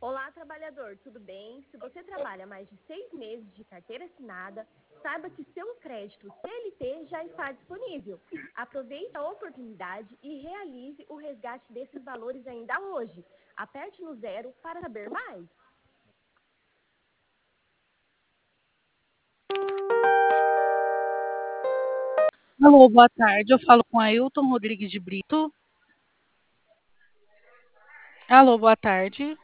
Olá, trabalhador, tudo bem? Se você trabalha mais de 6 meses de carteira assinada, saiba que seu crédito CLT já está disponível. Aproveite a oportunidade e realize o resgate desses valores ainda hoje. Aperte no zero para saber mais. Alô, boa tarde. Eu falo com Ailton Rodrigues de Brito. Alô, boa tarde.